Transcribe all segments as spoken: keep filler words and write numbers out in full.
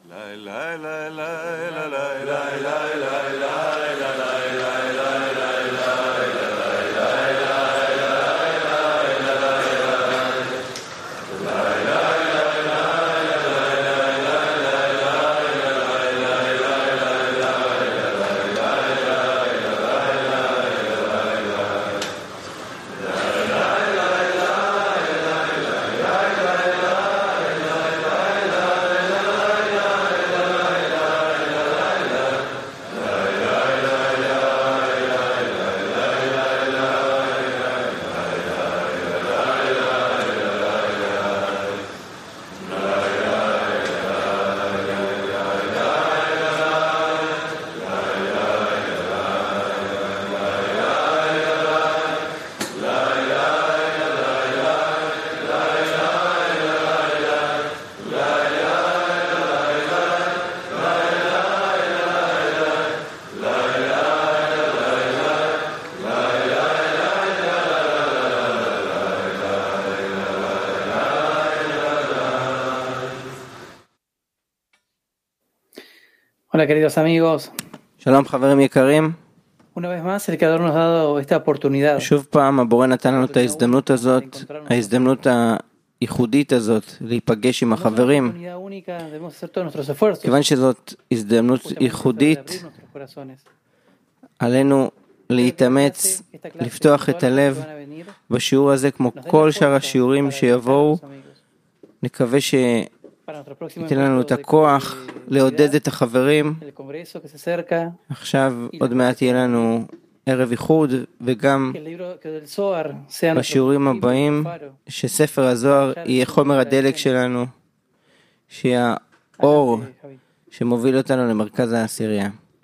Hola queridos amigos. שלום חברים יקרים. Una vez más el Creador nos ha dado esta oportunidad. שוב פעם הבורא נתן לנו את ההזדמנות הזאת, ההזדמנות הייחודית הזאת להיפגש עם החברים. כיוון שזאת הזדמנות ייחודית, עלינו להתאמץ, לפתוח את הלב בשיעור הזה כמו כל שאר השיעורים שיבואו. נקווה ש ייתן לנו את הכוח לעודד את החברים. עכשיו עוד מעט יהיה לנו ערב איחוד, וגם בשיעורים הבאים שספר הזוהר יהיה חומר הדלק שלנו, שיהיה האור שמוביל אותנו למרכז העשירייה.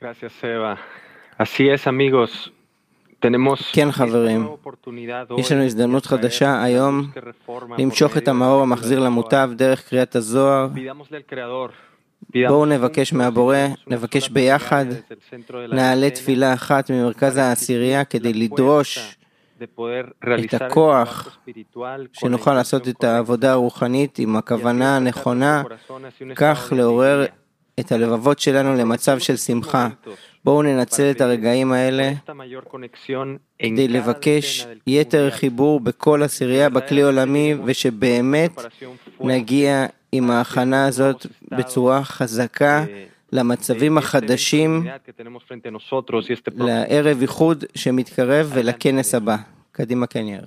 כן חברים, יש לנו הזדמנות חדשה היום למשוך את המאור המחזיר למוטב דרך קריאת הזוהר. בואו נבקש מהבורא, נבקש ביחד, נעלה תפילה אחת ממרכז העשירייה כדי לדרוש את הכוח שנוכל לעשות את העבודה הרוחנית עם הכוונה הנכונה, כך לעורר את הלבבות שלנו למצב של שמחה. בואו ננצל את הרגעים האלה כדי לבקש יתר חיבור בכל עשירייה בכלי עולמי, ושבאמת נגיע עם ההכנה הזאת בצורה חזקה למצבים החדשים, לערב איחוד שמתקרב ולכנס הבא. קדימה קנייר.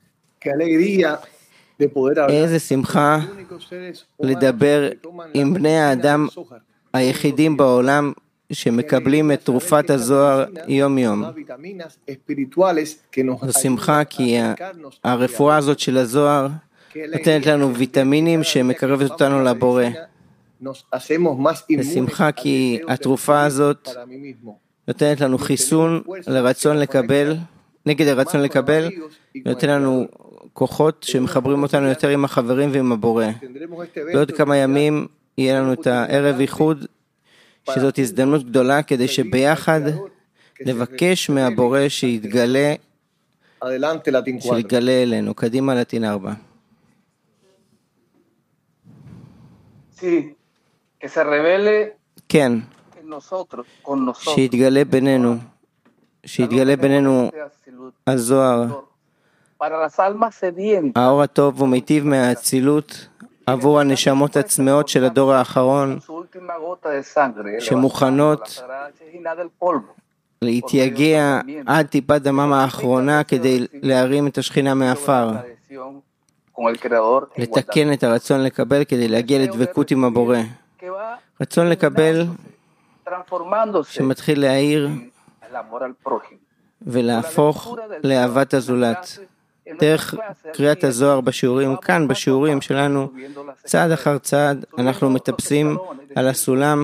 איזה שמחה לדבר עם בני האדם היחידים בעולם שמקבלים את תרופת הזוהר יום יום. זו שמחה כי הרפואה הזאת של הזוהר נותנת לנו ויטמינים שמקרבת אותנו לבורא. זו שמחה כי התרופה הזאת נותנת לנו חיסון לרצון לקבל, נגד הרצון לקבל, ונותן לנו כוחות שמחברים אותנו יותר עם החברים ועם הבורא. בעוד כמה ימים יהיה לנו את הערב איחוד, שזאת הזדמנות גדולה כדי שביחד לבקש מהבורא שיתגלה, שיתגלה אלינו. קדימה לטין ארבע. כן, שיתגלה בינינו, שיתגלה בינינו הזוהר, האור הטוב ומיטיב מהאצילות, עבור הנשמות הצמאות של הדור האחרון, שמוכנות להתייגע עד טיפת דמם האחרונה כדי להרים את השכינה מהעפר, לתקן את הרצון לקבל כדי להגיע לדבקות עם הבורא. רצון לקבל שמתחיל להאיר ולהפוך לאהבת הזולת. דרך קריאת הזוהר בשיעורים, כאן בשיעורים שלנו, צעד אחר צעד, אנחנו מטפסים על הסולם,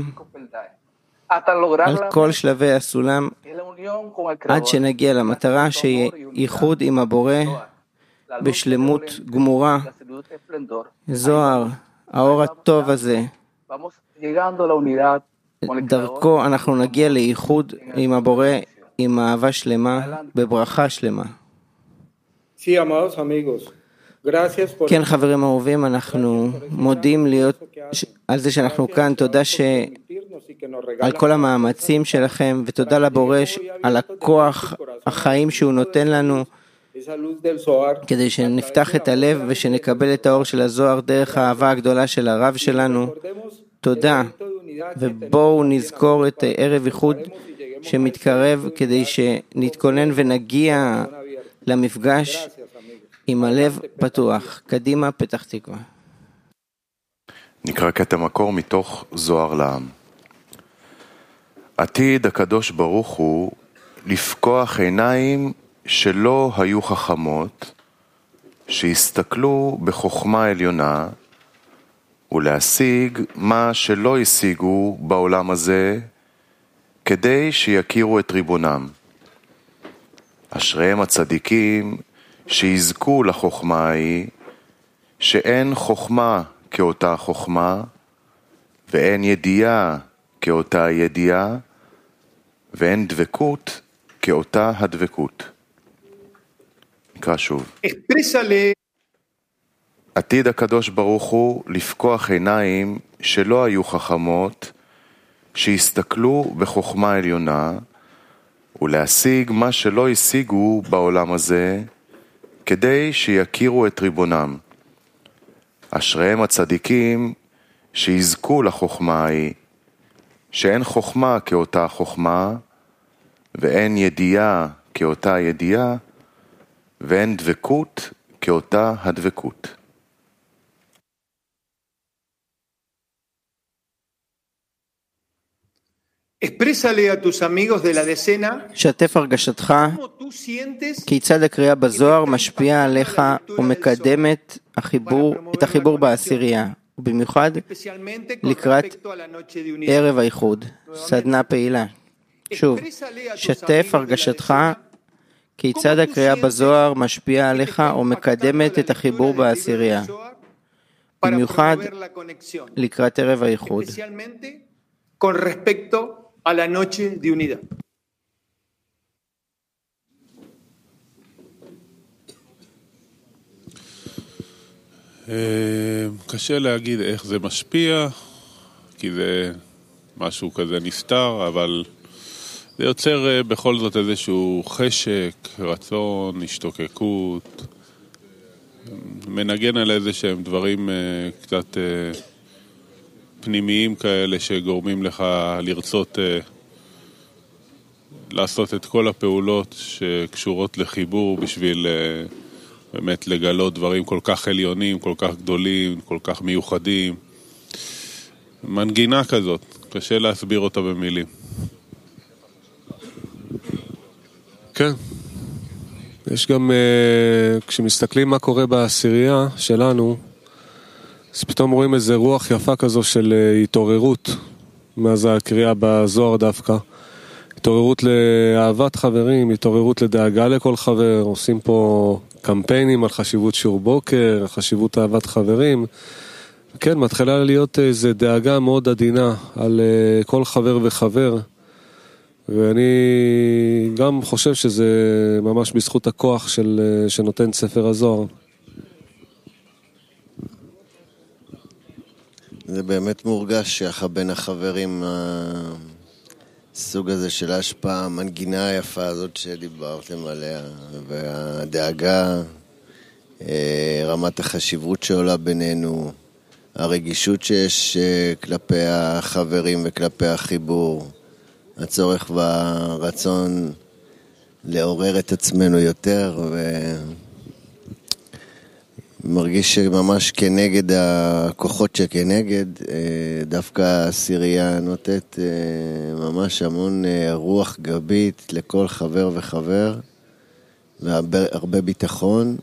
על כל שלבי הסולם, עד שנגיע למטרה שיהיה ייחוד עם הבורא בשלמות גמורה. זוהר, האור הטוב הזה, דרכו אנחנו נגיע לייחוד עם הבורא, עם אהבה שלמה, בברכה שלמה. Sí, amados amigos. כן, חברים אהובים, אנחנו מודים להיות על זה שאנחנו כאן. תודה ש... על כל המאמצים שלכם, ותודה לבורש על הכוח החיים שהוא נותן לנו, כדי שנפתח את הלב ושנקבל את האור של הזוהר דרך האהבה הגדולה של הרב שלנו. תודה, ובואו נזכור את ערב איחוד שמתקרב, כדי שנתכונן ונגיע למפגש עם הלב פתוח. קדימה, פתח תקווה. נקרא קטע מקור מתוך זוהר לעם. עתיד הקדוש ברוך הוא לפקוח עיניים שלא היו חכמות, שהסתכלו בחוכמה עליונה, ולהשיג מה שלא השיגו בעולם הזה, כדי שיכירו את ריבונם. אשריהם הצדיקים שיזכו לחוכמה ההיא, שאין חוכמה כאותה חוכמה, ואין ידיעה כאותה ידיעה, ואין דבקות כאותה הדבקות. נקרא שוב. עתיד הקדוש ברוך הוא לפקוח עיניים שלא היו חכמות, שהסתכלו בחוכמה עליונה, ולהשיג מה שלא השיגו בעולם הזה, כדי שיכירו את ריבונם. אשריהם הצדיקים שיזכו לחוכמה ההיא, שאין חוכמה כאותה חוכמה, ואין ידיעה כאותה ידיעה, ואין דבקות כאותה הדבקות. שתף הרגשתך כיצד הקריאה בזוהר משפיעה עליך ומקדמת החיבור, את החיבור בעשירייה, ובמיוחד לקראת ערב האיחוד, סדנה פעילה. שוב, שתף הרגשתך כיצד הקריאה בזוהר משפיעה עליך ומקדמת את החיבור בעשירייה, במיוחד לקראת ערב האיחוד. Con respecto a la noche de unidad. קשה להגיד איך זה משפיע, כי זה משהו כזה נסתר, אבל זה יוצר בכל זאת איזשהו חשק, רצון, השתוקקות, מנגן על איזה שהם דברים קצת פנימיים כאלה שגורמים לך לרצות uh, לעשות את כל הפעולות שקשורות לחיבור בשביל uh, באמת לגלות דברים כל כך עליונים, כל כך גדולים, כל כך מיוחדים. מנגינה כזאת, קשה להסביר אותה במילים. כן. יש גם, uh, כשמסתכלים מה קורה בעשירייה שלנו, אז פתאום רואים איזה רוח יפה כזו של התעוררות, מה זה הקריאה בזוהר דווקא. התעוררות לאהבת חברים, התעוררות לדאגה לכל חבר, עושים פה קמפיינים על חשיבות שיעור בוקר, חשיבות אהבת חברים. כן, מתחילה להיות איזו דאגה מאוד עדינה על כל חבר וחבר, ואני גם חושב שזה ממש בזכות הכוח של, שנותן ספר הזוהר. זה באמת מורגש שכה בין החברים, הסוג הזה של ההשפעה, המנגינה היפה הזאת שדיברתם עליה, והדאגה, רמת החשיבות שעולה בינינו, הרגישות שיש כלפי החברים וכלפי החיבור, הצורך והרצון לעורר את עצמנו יותר, ו... מרגיש שממש כנגד הכוחות שכנגד, דווקא הסירייה נותנת ממש המון רוח גבית לכל חבר וחבר, והרבה ביטחון,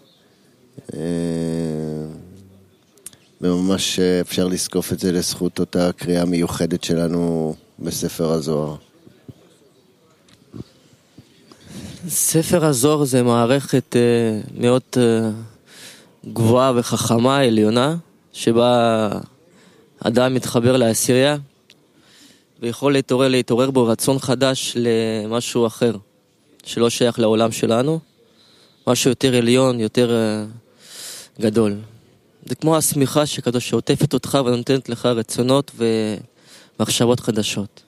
וממש אפשר לזקוף את זה לזכות אותה קריאה מיוחדת שלנו בספר הזוהר. ספר הזוהר זה מערכת מאוד גבוהה וחכמה עליונה, שבה אדם מתחבר לעשירייה ויכול להתעורר, להתעורר בו רצון חדש למשהו אחר שלא שייך לעולם שלנו, משהו יותר עליון, יותר גדול. זה כמו השמיכה שקדוש שעוטפת אותך ונותנת לך רצונות ומחשבות חדשות.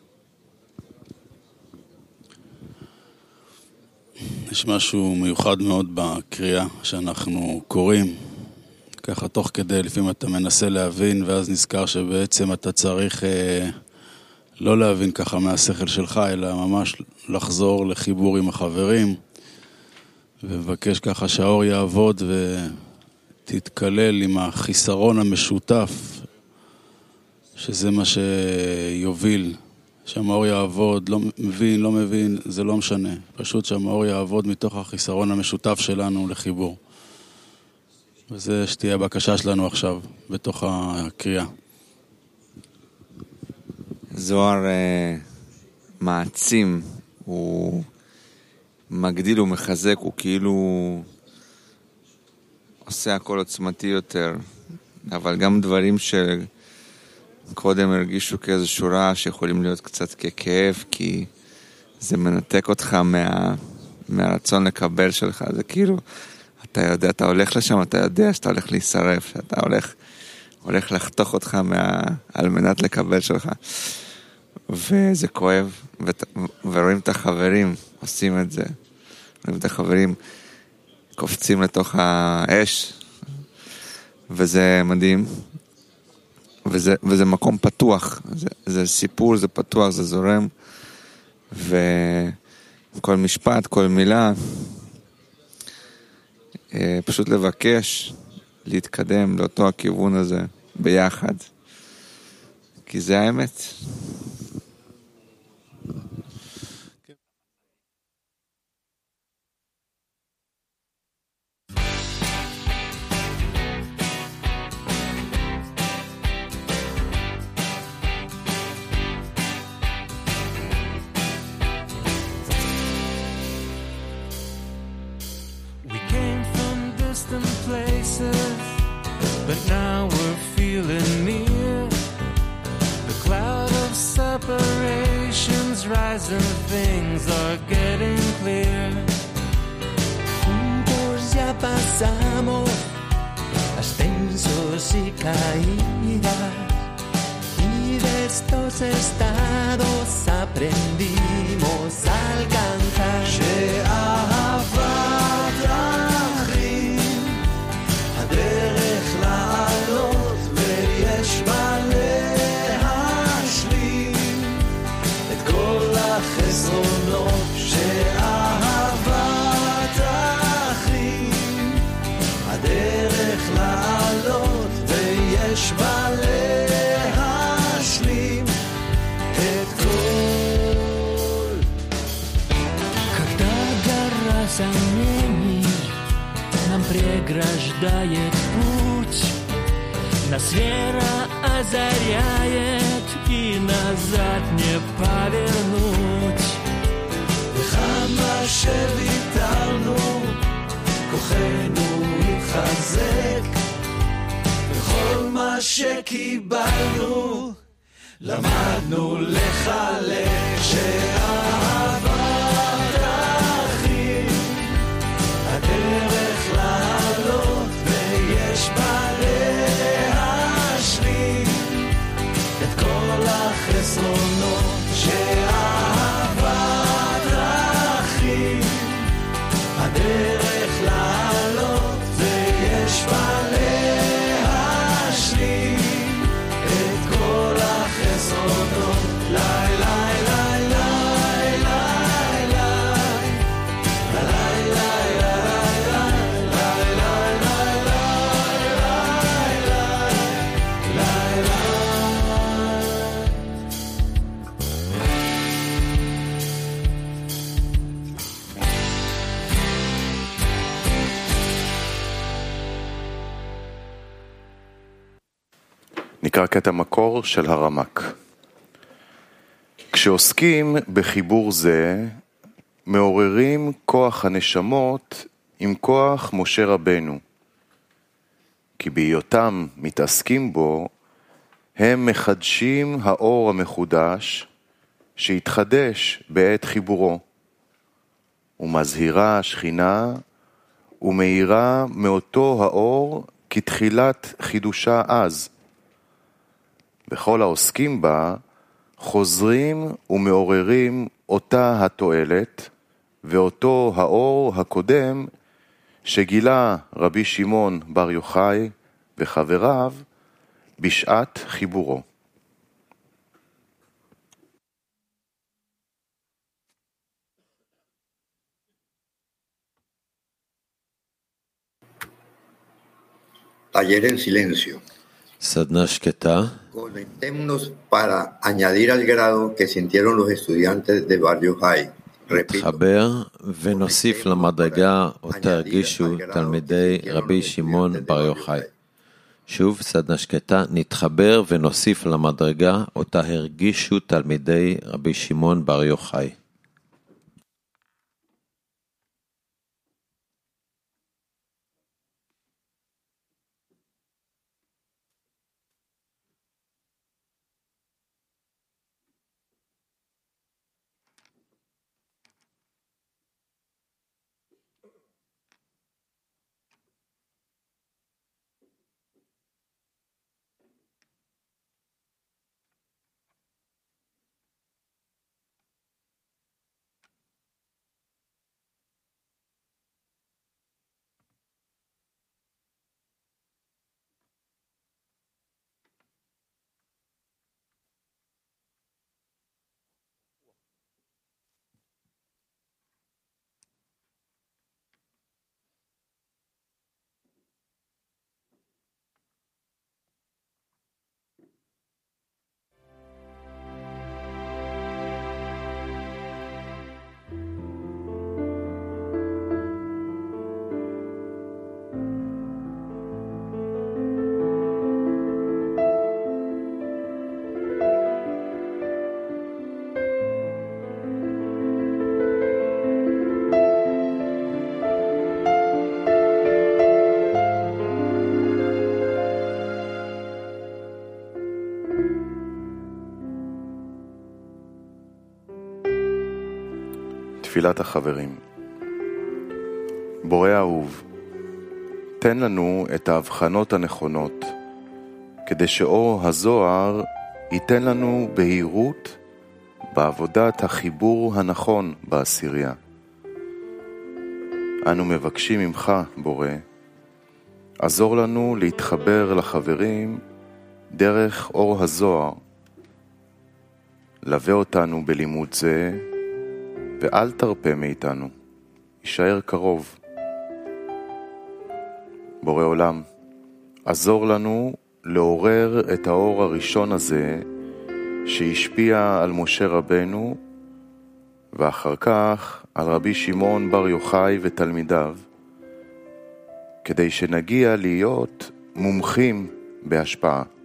יש משהו מיוחד מאוד בקריאה שאנחנו קוראים. ככה תוך כדי, לפעמים אתה מנסה להבין, ואז נזכר שבעצם אתה צריך אה, לא להבין ככה מהשכל שלך, אלא ממש לחזור לחיבור עם החברים, ובקש ככה שהאור יעבוד ותתקלל עם החיסרון המשותף, שזה מה שיוביל. שהמאור יעבוד, לא מבין, לא מבין, זה לא משנה. פשוט שהמאור יעבוד מתוך החיסרון המשותף שלנו לחיבור. וזה שתהיה הבקשה שלנו עכשיו, בתוך הקריאה. זוהר uh, מעצים, הוא מגדיל ומחזק, הוא כאילו עושה הכל עוצמתי יותר, אבל גם דברים שקודם הרגישו כאיזשהו רע, שיכולים להיות קצת ככאב, כי זה מנתק אותך מה, מהרצון לקבל שלך, זה כאילו... אתה יודע, אתה הולך לשם, אתה יודע שאתה הולך להישרף, שאתה הולך, הולך לחתוך אותך מה, על מנת לקבל שלך. וזה כואב, ות, ורואים את החברים עושים את זה. רואים את החברים קופצים לתוך האש, וזה מדהים. וזה, וזה מקום פתוח, זה, זה סיפור, זה פתוח, זה זורם. וכל משפט, כל מילה, פשוט לבקש להתקדם לאותו הכיוון הזה ביחד, כי זה האמת. Places, but now we're feeling near. The cloud of separations rising, things are getting clear. Juntos ya pasamos ascensos y caídas, y de estos estados aprendimos a alcanzar. דרך לעלות ויש מה להשלים את כל החסרונות שאהבת אחים. הדרך לעלות ויש מה להשלים את כל. Когда гора сомнений нам преграждает путь, нас вера озаряет и назад не повернуть. וכמה שוויתרנו, כוחנו התחזק, וכל מה שקיבלנו, למדנו לחלק. שאהבת אחים, הדרך לעלות ויש בה להשלים את כל החסרונות. שאהבת אחים, הדרך לעלות ויש בה להשלים את כל החסרונות. לי לי לי לי נקרא קטע מקור של הרמק. כשעוסקים בחיבור זה, מעוררים כוח הנשמות עם כוח משה רבנו, כי בהיותם מתעסקים בו, הם מחדשים האור המחודש שהתחדש בעת חיבורו, ומזהירה השכינה ומאירה מאותו האור כתחילת חידושה אז. וכל העוסקים בה חוזרים ומעוררים אותה התועלת ואותו האור הקודם שגילה רבי שמעון בר יוחאי וחבריו בשעת חיבורו. Taller en silencio. סדנה שקטה. Conectémonos para añadir al grado que sintieron los estudiantes de Barrio High. נתחבר ונוסיף למדרגה אותה הרגישו תלמידי רבי שמעון בר יוחאי. שוב, סדנה שקטה, נתחבר ונוסיף למדרגה אותה הרגישו תלמידי רבי שמעון בר יוחאי. תפילת החברים. בורא אהוב, תן לנו את ההבחנות הנכונות, כדי שאור הזוהר ייתן לנו בהירות בעבודת החיבור הנכון בעשירייה. אנו מבקשים ממך, בורא, עזור לנו להתחבר לחברים דרך אור הזוהר. לווה אותנו בלימוד זה, ואל תרפה מאיתנו, יישאר קרוב. בורא עולם, עזור לנו לעורר את האור הראשון הזה שהשפיע על משה רבנו ואחר כך על רבי שמעון בר יוחאי ותלמידיו, כדי שנגיע להיות מומחים בהשפעה.